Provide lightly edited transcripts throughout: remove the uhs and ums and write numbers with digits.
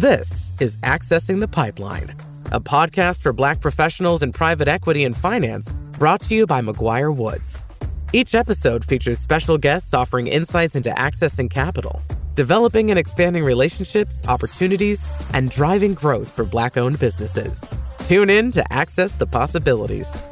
This is Accessing the Pipeline, a podcast for Black professionals in private equity and finance, brought to you by McGuire Woods. Each episode features special guests offering insights into accessing capital, developing and expanding relationships, opportunities, and driving growth for Black-owned businesses. Tune in to access the possibilities.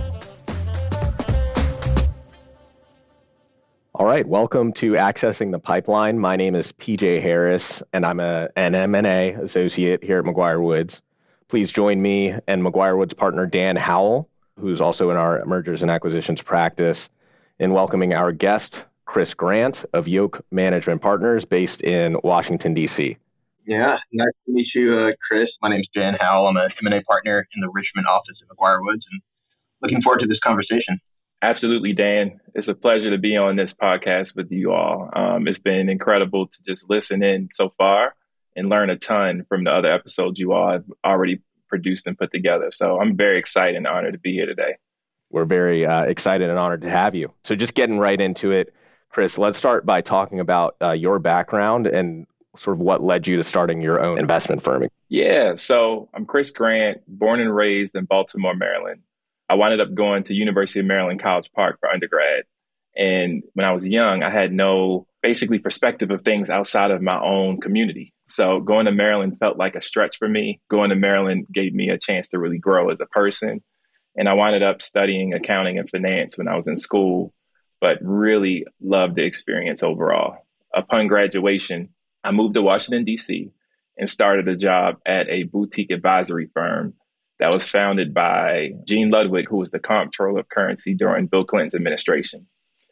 All right, welcome to Accessing the Pipeline. My name is PJ Harris, and I'm an M&A associate here at McGuire Woods. Please join me and McGuire Woods partner Dan Howell, who's also in our mergers and acquisitions practice, in welcoming our guest, Chris Grant of Yoke Management Partners based in Washington, D.C. Yeah, nice to meet you, Chris. My name's Dan Howell. I'm an M&A partner in the Richmond office at McGuire Woods, and looking forward to this conversation. Absolutely, Dan. It's a pleasure to be on this podcast with you all. It's been incredible to just listen in so far and learn a ton from the other episodes you all have already produced and put together. So I'm very excited and honored to be here today. We're very excited and honored to have you. So just getting right into it, Chris, let's start by talking about your background and sort of what led you to starting your own investment firm. Yeah, so I'm Chris Grant, born and raised in Baltimore, Maryland. I wound up going to University of Maryland, College Park for undergrad. And when I was young, I had no basically perspective of things outside of my own community. So going to Maryland felt like a stretch for me. Going to Maryland gave me a chance to really grow as a person. And I wound up studying accounting and finance when I was in school, but really loved the experience overall. Upon graduation, I moved to Washington, D.C. and started a job at a boutique advisory firm that was founded by Gene Ludwig, who was the comptroller of currency during Bill Clinton's administration.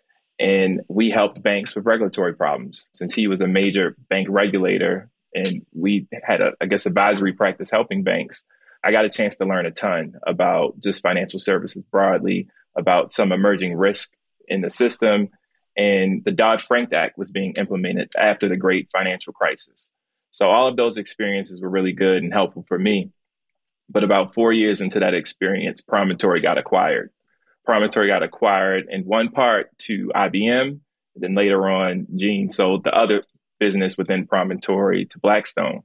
And we helped banks with regulatory problems. Since he was a major bank regulator and we had advisory practice helping banks, I got a chance to learn a ton about just financial services broadly, about some emerging risk in the system. And the Dodd-Frank Act was being implemented after the great financial crisis. So all of those experiences were really good and helpful for me. But about 4 years into that experience, Promontory got acquired. Promontory got acquired in one part to IBM. Then later on, Gene sold the other business within Promontory to Blackstone.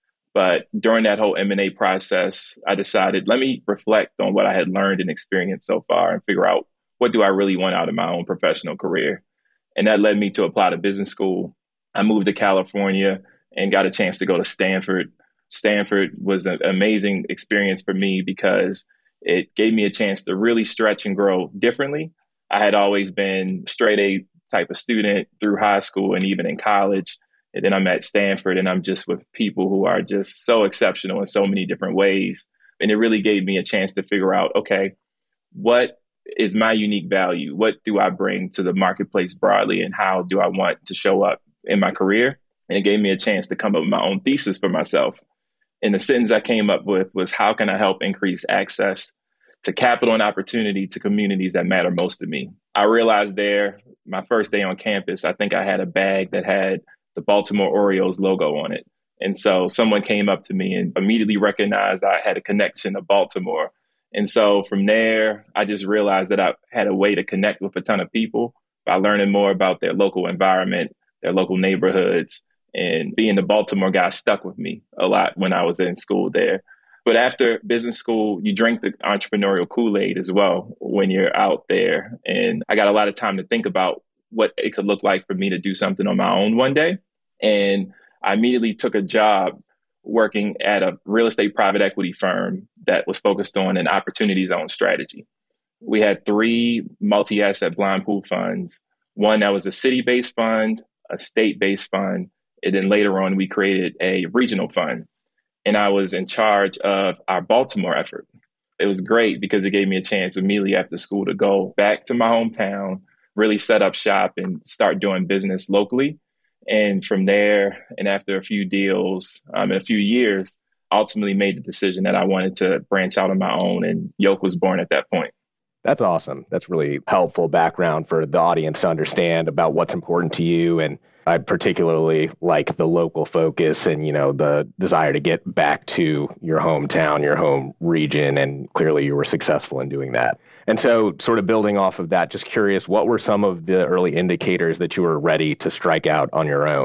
But during that whole M&A process, I decided, let me reflect on what I had learned and experienced so far and figure out what do I really want out of my own professional career. And that led me to apply to business school. I moved to California and got a chance to go to Stanford. Stanford was an amazing experience for me because it gave me a chance to really stretch and grow differently. I had always been straight A type of student through high school and even in college. And then I'm at Stanford and I'm just with people who are just so exceptional in so many different ways. And it really gave me a chance to figure out, okay, what is my unique value? What do I bring to the marketplace broadly? And how do I want to show up in my career? And it gave me a chance to come up with my own thesis for myself. And the sentence I came up with was, how can I help increase access to capital and opportunity to communities that matter most to me? I realized there, my first day on campus, I think I had a bag that had the Baltimore Orioles logo on it. And so someone came up to me and immediately recognized I had a connection to Baltimore. And so from there, I just realized that I had a way to connect with a ton of people by learning more about their local environment, their local neighborhoods. And being the Baltimore guy stuck with me a lot when I was in school there. But after business school, you drink the entrepreneurial Kool-Aid as well when you're out there. And I got a lot of time to think about what it could look like for me to do something on my own one day. And I immediately took a job working at a real estate private equity firm that was focused on an opportunity zone strategy. We had 3 multi-asset blind pool funds, one that was a city-based fund, a state-based fund, and then later on, we created a regional fund. And I was in charge of our Baltimore effort. It was great because it gave me a chance immediately after school to go back to my hometown, really set up shop and start doing business locally. And from there, and after a few deals in a few years, ultimately made the decision that I wanted to branch out on my own. And Yoke was born at that point. That's awesome. That's really helpful background for the audience to understand about what's important to you. And I particularly like the local focus and, the desire to get back to your hometown, your home region. And clearly you were successful in doing that. And so sort of building off of that, just curious, what were some of the early indicators that you were ready to strike out on your own?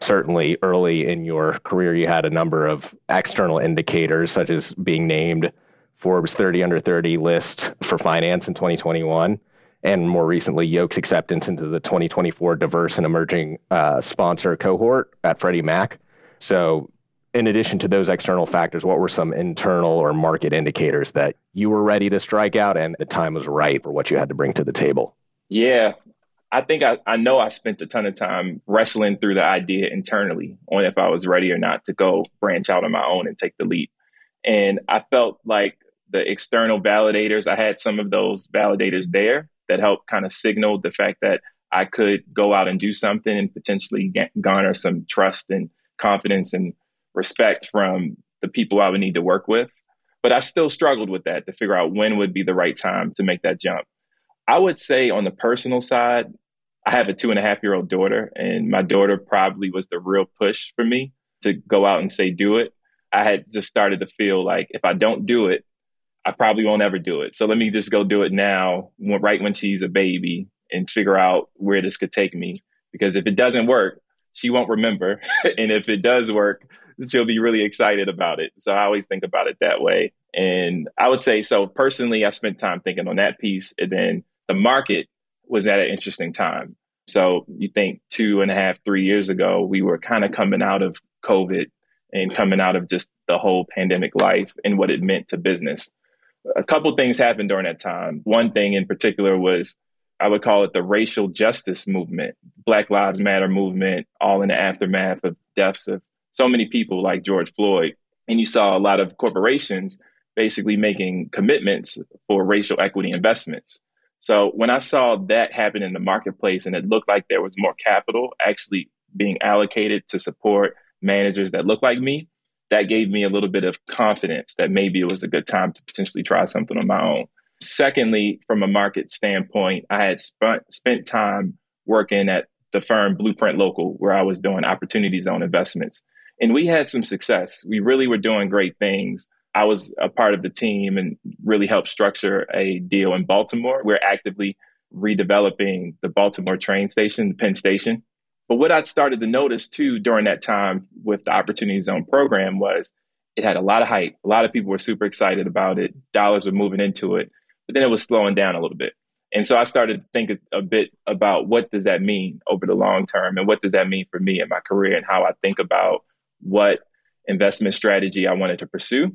certainly early in your career, you had a number of external indicators, such as being named Forbes 30 under 30 list for finance in 2021, and more recently, Yoke's acceptance into the 2024 diverse and emerging sponsor cohort at Freddie Mac. So in addition to those external factors, what were some internal or market indicators that you were ready to strike out and the time was right for what you had to bring to the table? Yeah, I think I know I spent a ton of time wrestling through the idea internally on if I was ready or not to go branch out on my own and take the leap. And I felt like the external validators, I had some of those validators there that helped kind of signal the fact that I could go out and do something and potentially garner some trust and confidence and respect from the people I would need to work with. But I still struggled with that to figure out when would be the right time to make that jump. I would say on the personal side, I have a 2.5-year-old daughter, and my daughter probably was the real push for me to go out and say, do it. I had just started to feel like if I don't do it, I probably won't ever do it. So let me just go do it now, right when she's a baby, and figure out where this could take me. Because if it doesn't work, she won't remember. And if it does work, she'll be really excited about it. So I always think about it that way. And I would say, so personally, I spent time thinking on that piece. And then the market was at an interesting time. So you think 2.5, 3 years ago, we were kind of coming out of COVID and coming out of just the whole pandemic life and what it meant to business. A couple of things happened during that time. One thing in particular was, I would call it the racial justice movement, Black Lives Matter movement, all in the aftermath of deaths of so many people like George Floyd. And you saw a lot of corporations basically making commitments for racial equity investments. So when I saw that happen in the marketplace and it looked like there was more capital actually being allocated to support managers that look like me, that gave me a little bit of confidence that maybe it was a good time to potentially try something on my own. Secondly, from a market standpoint, I had spent time working at the firm Blueprint Local, where I was doing opportunity zone investments. And we had some success. We really were doing great things. I was a part of the team and really helped structure a deal in Baltimore. We're actively redeveloping the Baltimore train station, Penn Station. But what I started to notice too during that time with the Opportunity Zone program was it had a lot of hype. A lot of people were super excited about it. Dollars were moving into it, but then it was slowing down a little bit. And so I started to think a bit about what does that mean over the long term and what does that mean for me in my career and how I think about what investment strategy I wanted to pursue.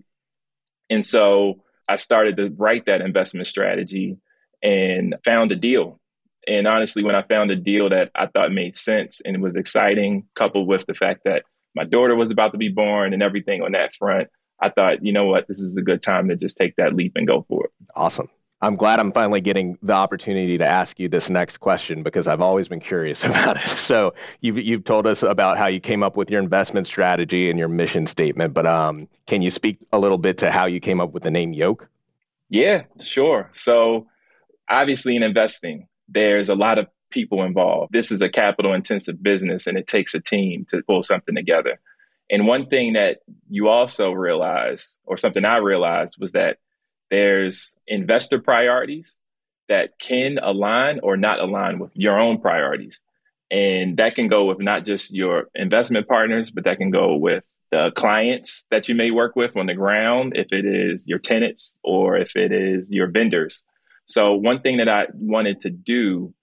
And so I started to write that investment strategy and found a deal. And honestly, when I found a deal that I thought made sense and it was exciting, coupled with the fact that my daughter was about to be born and everything on that front, I thought, you know what, this is a good time to just take that leap and go for it. Awesome. I'm glad I'm finally getting the opportunity to ask you this next question because I've always been curious about it. So you've told us about how you came up with your investment strategy and your mission statement, but can you speak a little bit to how you came up with the name Yoke? Yeah, sure. So obviously in investing, there's a lot of people involved. This is a capital intensive business and it takes a team to pull something together. And one thing that you also realize, or something I realized, was that there's investor priorities that can align or not align with your own priorities. And that can go with not just your investment partners, but that can go with the clients that you may work with on the ground, if it is your tenants or if it is your vendors. So one thing that I wanted to do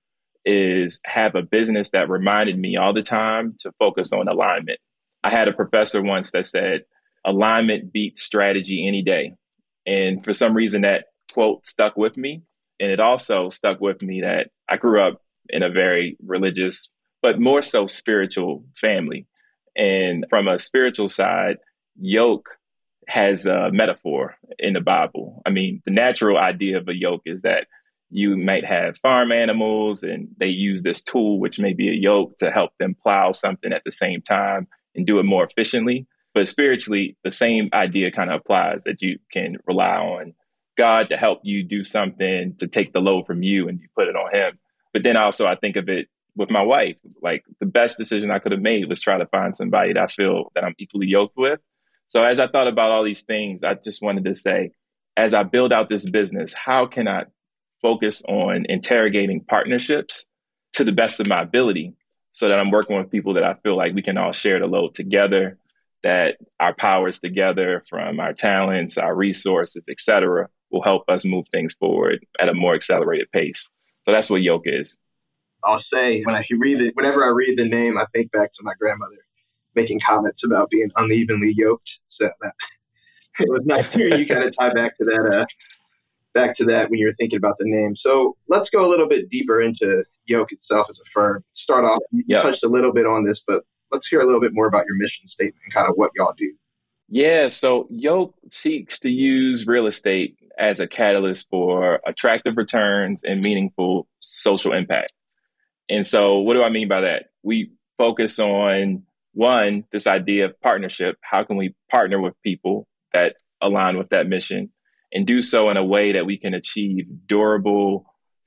is have a business that reminded me all the time to focus on alignment. I had a professor once that said, alignment beats strategy any day. And for some reason, that quote stuck with me. And it also stuck with me that I grew up in a very religious, but more so spiritual family. And from a spiritual side, yoke has a metaphor in the Bible. I mean, the natural idea of a yoke is that you might have farm animals and they use this tool, which may be a yoke, to help them plow something at the same time and do it more efficiently. But spiritually, the same idea kind of applies, that you can rely on God to help you do something, to take the load from you and you put it on him. But then also I think of it with my wife, like the best decision I could have made was try to find somebody that I feel that I'm equally yoked with. So as I thought about all these things, I just wanted to say, as I build out this business, how can I focus on interrogating partnerships to the best of my ability, so that I'm working with people that I feel like we can all share the load together, that our powers together from our talents, our resources, et cetera, will help us move things forward at a more accelerated pace. So that's what Yoke is. I'll say whenever I read the name, I think back to my grandmother making comments about being unevenly yoked. So that, it was nice to hear you kind of tie back to that when you're thinking about the name. So let's go a little bit deeper into Yoke itself as a firm. Start off, you touched a little bit on this, but let's hear a little bit more about your mission statement and kind of what y'all do. Yeah, so Yoke seeks to use real estate as a catalyst for attractive returns and meaningful social impact. And so what do I mean by that? We focus on, one, this idea of partnership. How can we partner with people that align with that mission and do so in a way that we can achieve durable,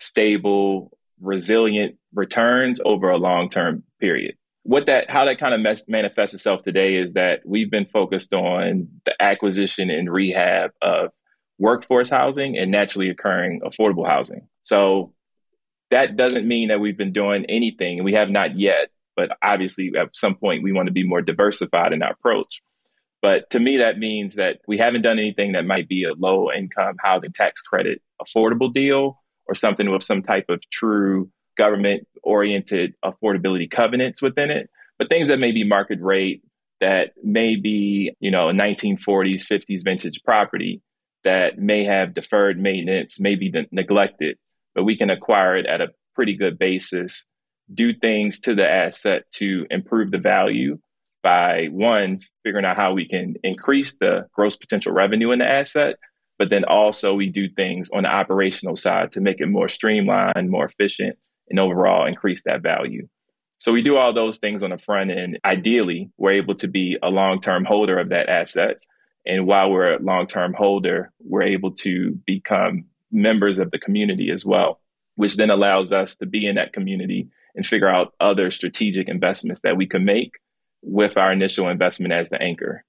stable, resilient returns over a long-term period? How that kind of manifests itself today is that we've been focused on the acquisition and rehab of workforce housing and naturally occurring affordable housing. So that doesn't mean that we've been doing anything, and we have not yet, but obviously at some point we want to be more diversified in our approach. But to me, that means that we haven't done anything that might be a low income housing tax credit affordable deal or something with some type of true government oriented affordability covenants within it, but things that may be market rate, that may be, a 1940s, 50s vintage property that may have deferred maintenance, may be neglected, but we can acquire it at a pretty good basis, do things to the asset to improve the value by, one, figuring out how we can increase the gross potential revenue in the asset, but then also we do things on the operational side to make it more streamlined, more efficient, and overall increase that value. So we do all those things on the front end. Ideally, we're able to be a long-term holder of that asset. And while we're a long-term holder, we're able to become members of the community as well, which then allows us to be in that community and figure out other strategic investments that we can make with our initial investment as the anchor.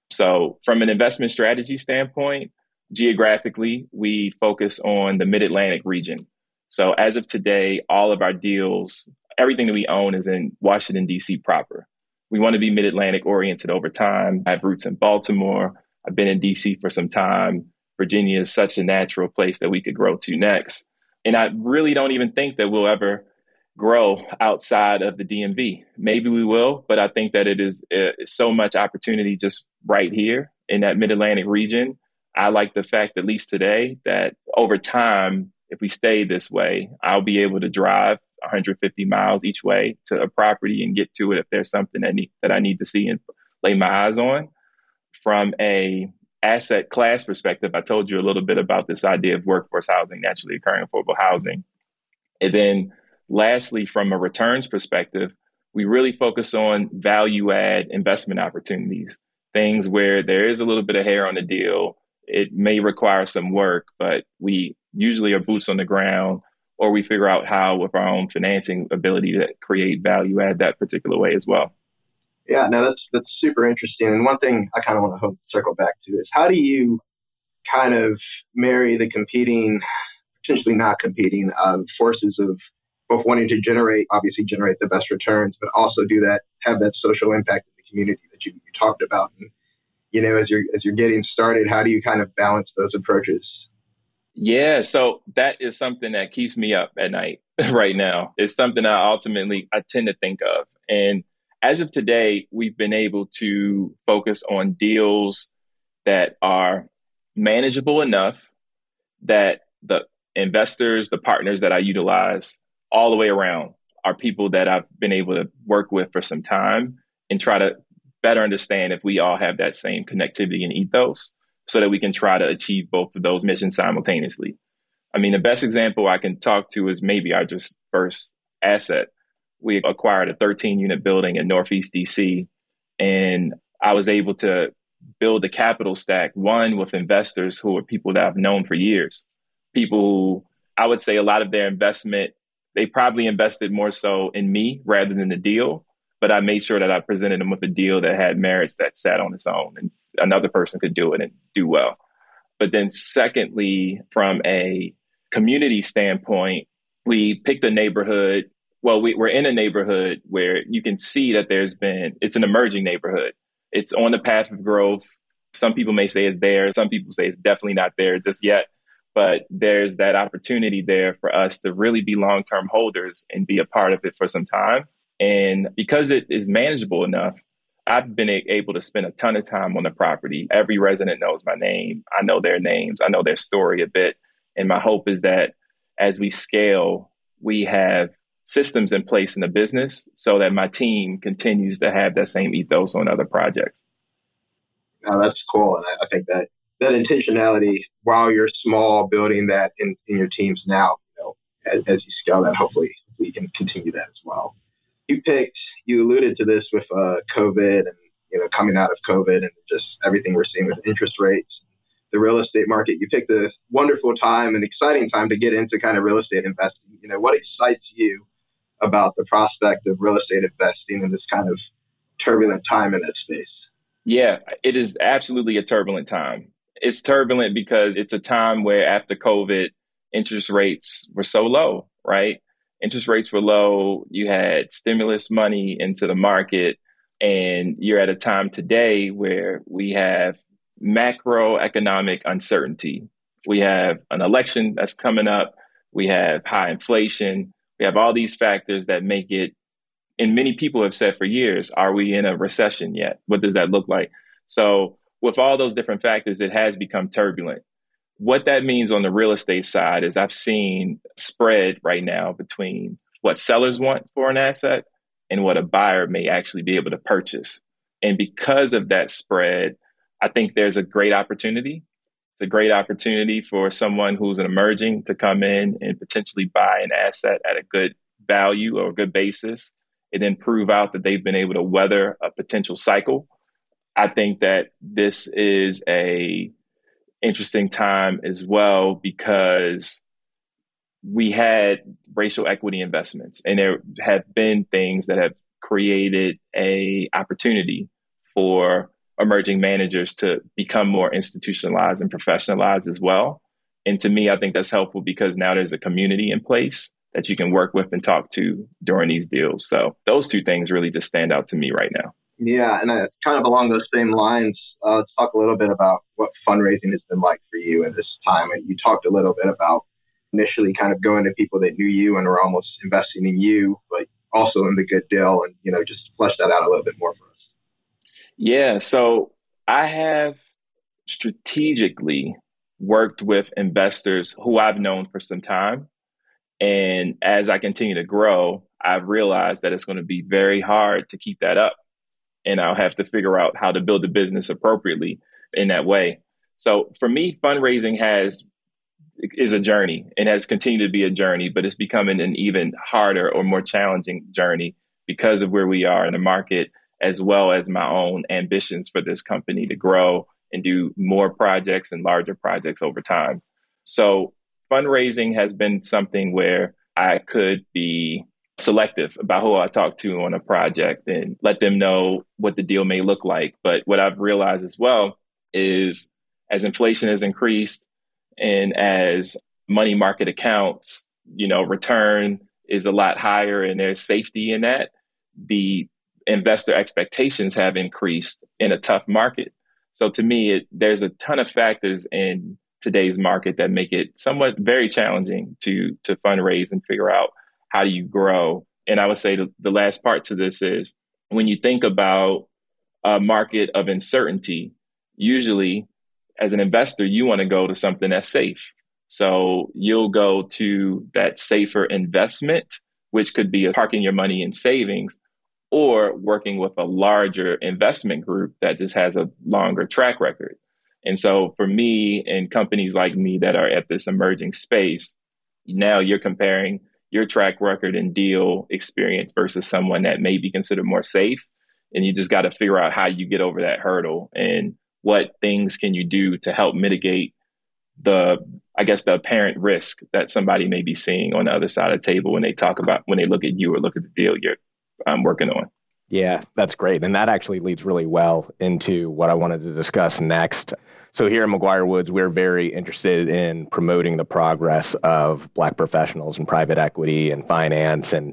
So from an investment strategy standpoint, geographically, we focus on the Mid-Atlantic region. So as of today, all of our deals, everything that we own is in Washington, D.C. proper. We want to be Mid-Atlantic oriented over time. I have roots in Baltimore. I've been in D.C. for some time. Virginia is such a natural place that we could grow to next. And I really don't even think that we'll ever grow outside of the DMV. Maybe we will, but I think that it is so much opportunity just right here in that Mid-Atlantic region. I like the fact, at least today, that over time, if we stay this way, I'll be able to drive 150 miles each way to a property and get to it if there's something that I need to see and lay my eyes on. From a asset class perspective, I told you a little bit about this idea of workforce housing, naturally occurring affordable housing. And then lastly, from a returns perspective, we really focus on value add investment opportunities, things where there is a little bit of hair on the deal. It may require some work, but we usually are boots on the ground, or we figure out how with our own financing ability to create value add that particular way as well. Yeah, no, that's super interesting. And one thing I kind of want to circle back to is, how do you kind of marry the competing, potentially not competing, forces of both wanting to generate the best returns, but also have that social impact in the community that you talked about. And, as you're getting started, how do you kind of balance those approaches? Yeah, so that is something that keeps me up at night right now. It's something I tend to think of. And as of today, we've been able to focus on deals that are manageable enough that the investors, the partners that I utilize all the way around are people that I've been able to work with for some time and try to better understand if we all have that same connectivity and ethos so that we can try to achieve both of those missions simultaneously. I mean, the best example I can talk to is maybe our just first asset. We acquired a 13-unit building in Northeast DC, and I was able to build a capital stack, one with investors who are people that I've known for years, people who I would say a lot of their investment, they probably invested more so in me rather than the deal, but I made sure that I presented them with a deal that had merits that sat on its own and another person could do it and do well. But then secondly, from a community standpoint, we picked a neighborhood Well, we're in a neighborhood where you can see that it's an emerging neighborhood. It's on the path of growth. Some people may say it's there. Some people say it's definitely not there just yet. But there's that opportunity there for us to really be long-term holders and be a part of it for some time. And because it is manageable enough, I've been able to spend a ton of time on the property. Every resident knows my name. I know their names. I know their story a bit. And my hope is that as we scale, we have systems in place in the business so that my team continues to have that same ethos on other projects. Oh, that's cool. And I think that intentionality, while you're small, building that in your teams now, as you scale that, hopefully we can continue that as well. You alluded to this with COVID and, coming out of COVID and just everything we're seeing with interest rates, the real estate market. You picked a wonderful time, an exciting time to get into kind of real estate investing. What excites you about the prospect of real estate investing in this kind of turbulent time in that space? Yeah, it is absolutely a turbulent time. It's turbulent because it's a time where after COVID, interest rates were so low, right? Interest rates were low. You had stimulus money into the market, and you're at a time today where we have macroeconomic uncertainty. We have an election that's coming up. We have high inflation. We have all these factors that make it, and many people have said for years, are we in a recession yet? What does that look like? So with all those different factors, it has become turbulent. What that means on the real estate side is I've seen spread right now between what sellers want for an asset and what a buyer may actually be able to purchase. And because of that spread, I think there's a great opportunity. It's a great opportunity for someone who's an emerging to come in and potentially buy an asset at a good value or a good basis, and then prove out that they've been able to weather a potential cycle. I think that this is a interesting time as well because we had racial equity investments, and there have been things that have created a opportunity for emerging managers to become more institutionalized and professionalized as well. And to me, I think that's helpful because now there's a community in place that you can work with and talk to during these deals. So those two things really just stand out to me right now. Yeah, and kind of along those same lines, let's talk a little bit about what fundraising has been like for you in this time. And you talked a little bit about initially kind of going to people that knew you and were almost investing in you, but also in the good deal, and just flesh that out a little bit more for us. Yeah, so I have strategically worked with investors who I've known for some time. And as I continue to grow, I've realized that it's going to be very hard to keep that up. And I'll have to figure out how to build a business appropriately in that way. So for me, fundraising is a journey and has continued to be a journey, but it's becoming an even harder or more challenging journey because of where we are in the market, as well as my own ambitions for this company to grow and do more projects and larger projects over time. So fundraising has been something where I could be selective about who I talk to on a project and let them know what the deal may look like. But what I've realized as well is as inflation has increased and as money market accounts, return is a lot higher and there's safety in that, the investor expectations have increased in a tough market. So to me, there's a ton of factors in today's market that make it somewhat very challenging to fundraise and figure out how do you grow. And I would say the last part to this is when you think about a market of uncertainty, usually as an investor, you want to go to something that's safe. So you'll go to that safer investment, which could be parking your money in savings or working with a larger investment group that just has a longer track record. And so for me and companies like me that are at this emerging space, now you're comparing your track record and deal experience versus someone that may be considered more safe. And you just got to figure out how you get over that hurdle and what things can you do to help mitigate the apparent risk that somebody may be seeing on the other side of the table when they look at you or look at the deal you're working on. Yeah, that's great. And that actually leads really well into what I wanted to discuss next. So here at McGuire-Woods, we're very interested in promoting the progress of Black professionals in private equity and finance. And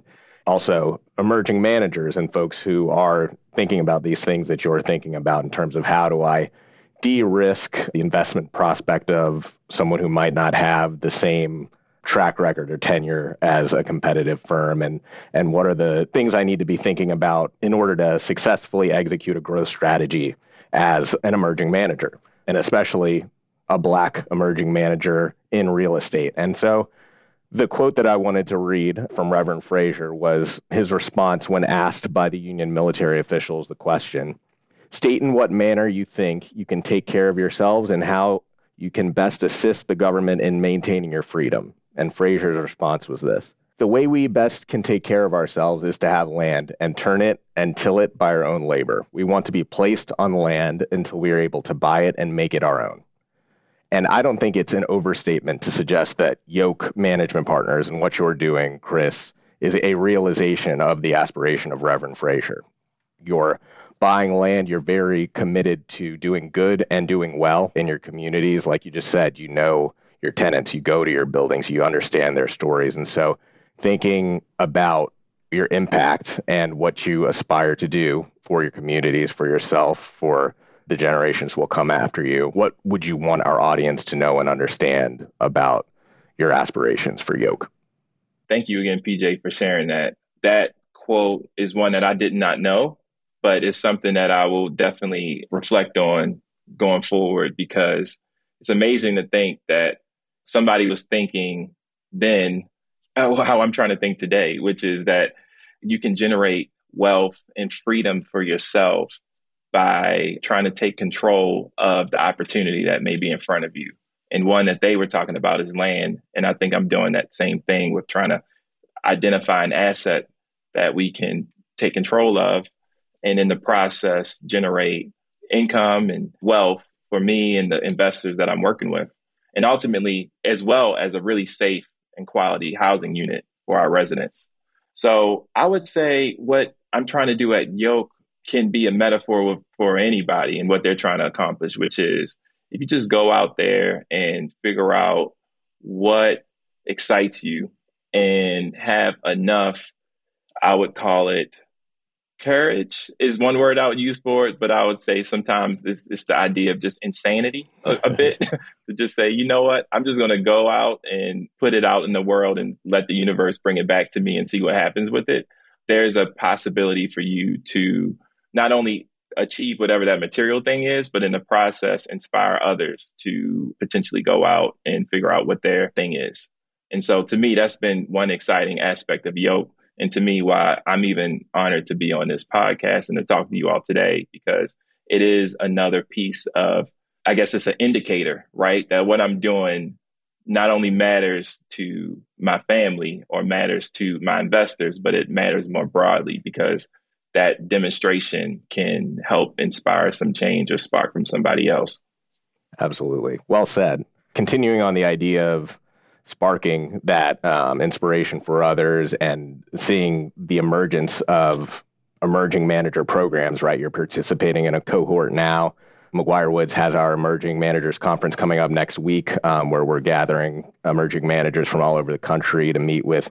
also emerging managers and folks who are thinking about these things that you're thinking about in terms of how do I de-risk the investment prospect of someone who might not have the same track record or tenure as a competitive firm, and what are the things I need to be thinking about in order to successfully execute a growth strategy as an emerging manager, and especially a Black emerging manager in real estate. And so the quote that I wanted to read from Reverend Frazier was his response when asked by the Union military officials the question, "State in what manner you think you can take care of yourselves and how you can best assist the government in maintaining your freedom." And Frazier's response was this: "The way we best can take care of ourselves is to have land and turn it and till it by our own labor. We want to be placed on land until we are able to buy it and make it our own." And I don't think it's an overstatement to suggest that Yoke Management Partners and what you're doing, Chris, is a realization of the aspiration of Reverend Frazier. You're buying land, you're very committed to doing good and doing well in your communities. Like you just said, you know your tenants, you go to your buildings, you understand their stories. And so thinking about your impact and what you aspire to do for your communities, for yourself, for the generations will come after you, what would you want our audience to know and understand about your aspirations for Yoke? Thank you again, PJ, for sharing that. That quote is one that I did not know, but it's something that I will definitely reflect on going forward, because it's amazing to think that somebody was thinking then how I'm trying to think today, which is that you can generate wealth and freedom for yourself by trying to take control of the opportunity that may be in front of you. And one that they were talking about is land. And I think I'm doing that same thing with trying to identify an asset that we can take control of, and in the process, generate income and wealth for me and the investors that I'm working with. And ultimately, as well as a really safe and quality housing unit for our residents. So I would say what I'm trying to do at Yoke can be a metaphor for anybody and what they're trying to accomplish, which is if you just go out there and figure out what excites you and have enough, I would call it courage is one word I would use for it, but I would say sometimes it's the idea of just insanity a bit to just say, you know what, I'm just going to go out and put it out in the world and let the universe bring it back to me and see what happens with it. There's a possibility for you to not only achieve whatever that material thing is, but in the process, inspire others to potentially go out and figure out what their thing is. And so to me, that's been one exciting aspect of Yoke. And to me, why I'm even honored to be on this podcast and to talk to you all today, because it is another piece of, I guess it's an indicator, right? That what I'm doing not only matters to my family or matters to my investors, but it matters more broadly because that demonstration can help inspire some change or spark from somebody else. Absolutely. Well said. Continuing on the idea of sparking that inspiration for others and seeing the emergence of emerging manager programs, right? You're participating in a cohort now. McGuire-Woods has our Emerging Managers Conference coming up next week, where we're gathering emerging managers from all over the country to meet with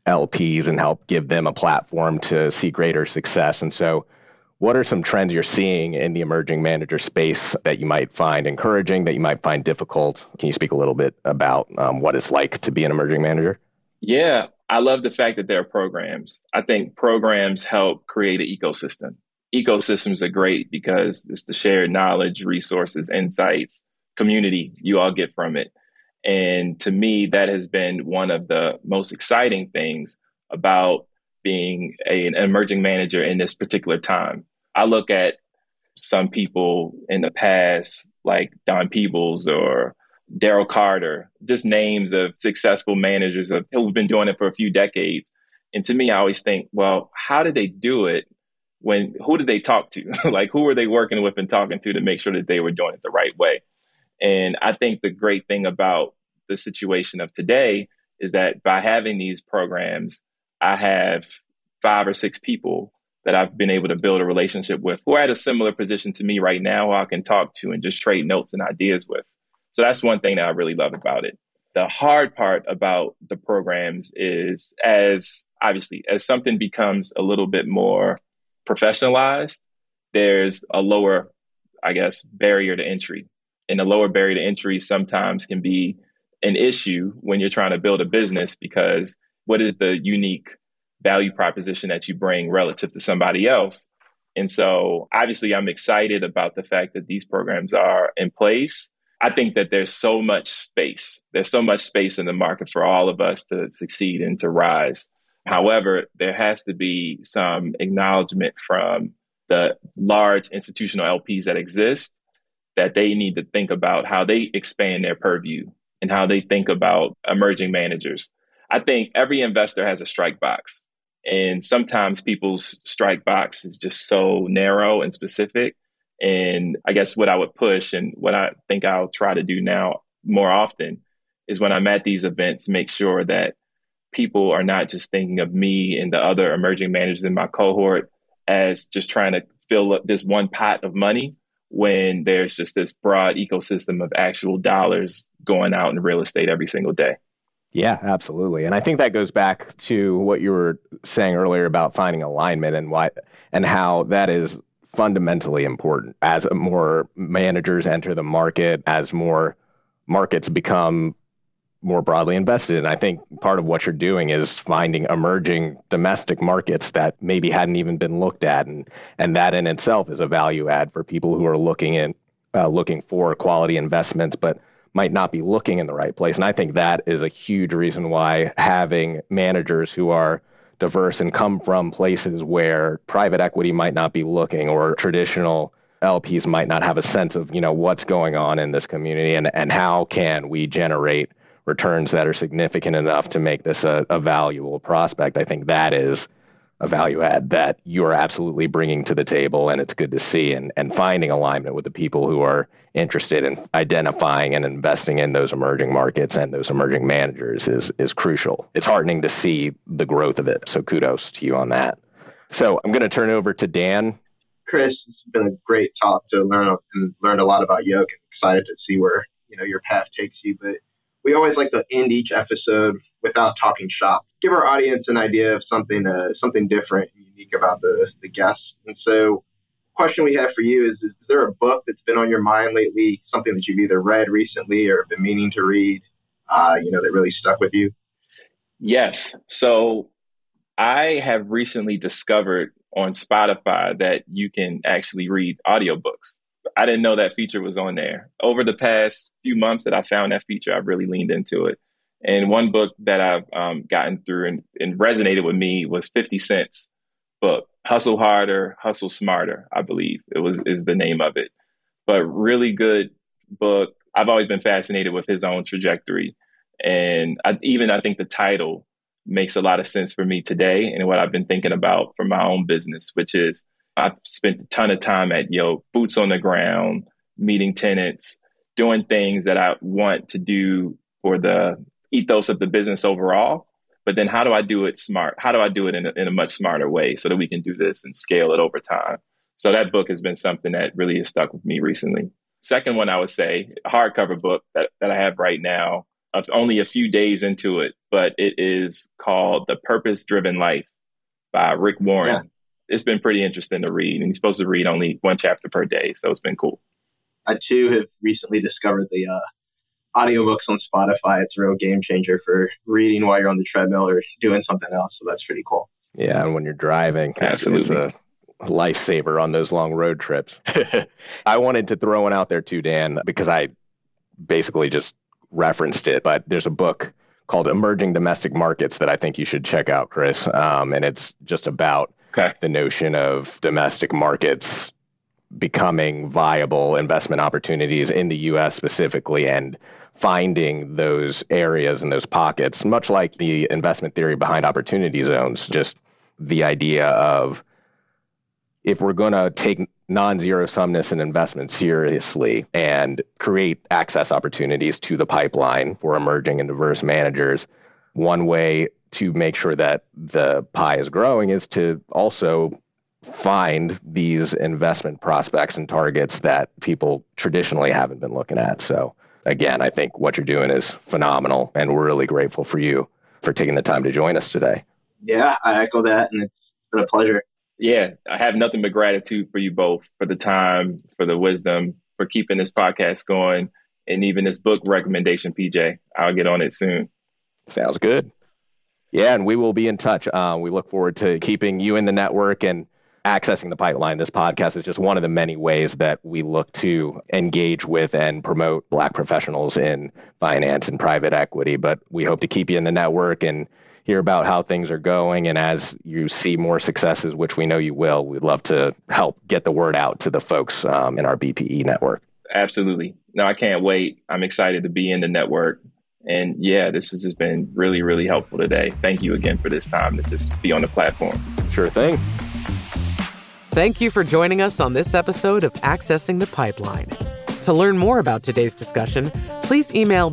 LPs and help give them a platform to see greater success. And so what are some trends you're seeing in the emerging manager space that you might find encouraging, that you might find difficult? Can you speak a little bit about what it's like to be an emerging manager? Yeah, I love the fact that there are programs. I think programs help create an ecosystem. Ecosystems are great because it's the shared knowledge, resources, insights, community you all get from it. And to me, that has been one of the most exciting things about being an emerging manager in this particular time. I look at some people in the past, like Don Peebles or Daryl Carter, just names of successful managers who've been doing it for a few decades. And to me, I always think, well, how did they do it? Who did they talk to? Like, who were they working with and talking to make sure that they were doing it the right way? And I think the great thing about the situation of today is that by having these programs, I have 5 or 6 people that I've been able to build a relationship with who are at a similar position to me right now, who I can talk to and just trade notes and ideas with. So that's one thing that I really love about it. The hard part about the programs is, as obviously, as something becomes a little bit more professionalized, there's a lower, I guess, barrier to entry. And the lower barrier to entry sometimes can be an issue when you're trying to build a business, because what is the unique value proposition that you bring relative to somebody else? And so obviously I'm excited about the fact that these programs are in place. I think that there's so much space. There's so much space in the market for all of us to succeed and to rise. However, there has to be some acknowledgement from the large institutional LPs that exist that they need to think about how they expand their purview and how they think about emerging managers. I think every investor has a strike box. And sometimes people's strike box is just so narrow and specific. And I guess what I would push and what I think I'll try to do now more often is when I'm at these events, make sure that people are not just thinking of me and the other emerging managers in my cohort as just trying to fill up this one pot of money, when there's just this broad ecosystem of actual dollars going out in real estate every single day. Yeah, absolutely. And I think that goes back to what you were saying earlier about finding alignment and how that is fundamentally important as more managers enter the market, as more markets become more broadly invested. And I think part of what you're doing is finding emerging domestic markets that maybe hadn't even been looked at. And that in itself is a value add for people who are looking for quality investments, but might not be looking in the right place. And I think that is a huge reason why having managers who are diverse and come from places where private equity might not be looking, or traditional LPs might not have a sense of, what's going on in this community and how can we generate returns that are significant enough to make this a valuable prospect. I think that is a value add that you're absolutely bringing to the table, and it's good to see. And finding alignment with the people who are interested in identifying and investing in those emerging markets and those emerging managers is crucial. It's heartening to see the growth of it. So kudos to you on that. So I'm going to turn it over to Dan. Chris, it's been a great talk to learn a lot about Yoke, and excited to see where your path takes you. But we always like to end each episode without talking shop. Give our audience an idea of something different and unique about the guests. And so, question we have for you is there a book that's been on your mind lately, something that you've either read recently or been meaning to read, that really stuck with you? Yes. So I have recently discovered on Spotify that you can actually read audiobooks. I didn't know that feature was on there. Over the past few months that I found that feature, I've really leaned into it. And one book that I've gotten through and resonated with me was 50 Cent's book, Hustle Harder, Hustle Smarter, I believe is the name of it. But really good book. I've always been fascinated with his own trajectory. And I think the title makes a lot of sense for me today and what I've been thinking about for my own business, which is I've spent a ton of time at boots on the ground, meeting tenants, doing things that I want to do for the ethos of the business overall. But then how do I do it smart? How do I do it in a much smarter way so that we can do this and scale it over time? So that book has been something that really has stuck with me recently. Second one, I would say, a hardcover book that I have right now. I'm only a few days into it, but it is called The Purpose Driven Life by Rick Warren. Yeah. It's been pretty interesting to read, and you're supposed to read only one chapter per day. So it's been cool. I too have recently discovered the audiobooks on Spotify. It's a real game changer for reading while you're on the treadmill or doing something else. So that's pretty cool. Yeah. And when you're driving, it's a lifesaver on those long road trips. I wanted to throw one out there too, Dan, because I basically just referenced it, but there's a book called Emerging Domestic Markets that I think you should check out, Chris. And it's just about the notion of domestic markets becoming viable investment opportunities in the U.S. specifically, and finding those areas and those pockets, much like the investment theory behind opportunity zones, just the idea of if we're going to take non-zero sumness in investment seriously and create access opportunities to the pipeline for emerging and diverse managers, one way to make sure that the pie is growing is to also find these investment prospects and targets that people traditionally haven't been looking at. So again, I think what you're doing is phenomenal, and we're really grateful for you for taking the time to join us today. Yeah, I echo that, and it's been a pleasure. Yeah, I have nothing but gratitude for you both, for the time, for the wisdom, for keeping this podcast going, and even this book recommendation, PJ. I'll get on it soon. Sounds good. Yeah, and we will be in touch. We look forward to keeping you in the network and accessing the pipeline. This podcast is just one of the many ways that we look to engage with and promote Black professionals in finance and private equity. But we hope to keep you in the network and hear about how things are going. And as you see more successes, which we know you will, we'd love to help get the word out to the folks in our BPE network. Absolutely. No, I can't wait. I'm excited to be in the network. And yeah, this has just been really, really helpful today. Thank you again for this time to just be on the platform. Sure thing. Thank you for joining us on this episode of Accessing the Pipeline. To learn more about today's discussion, please email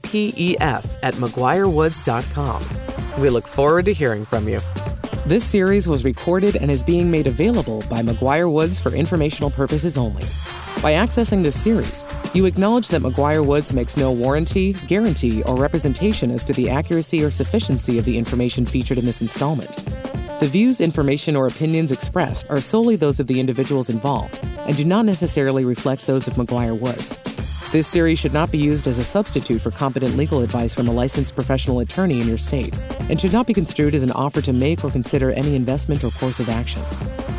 bpef@mcguirewoods.com. We look forward to hearing from you. This series was recorded and is being made available by McGuire Woods for informational purposes only. By accessing this series, you acknowledge that McGuire Woods makes no warranty, guarantee, or representation as to the accuracy or sufficiency of the information featured in this installment. The views, information, or opinions expressed are solely those of the individuals involved and do not necessarily reflect those of McGuire Woods. This series should not be used as a substitute for competent legal advice from a licensed professional attorney in your state and should not be construed as an offer to make or consider any investment or course of action.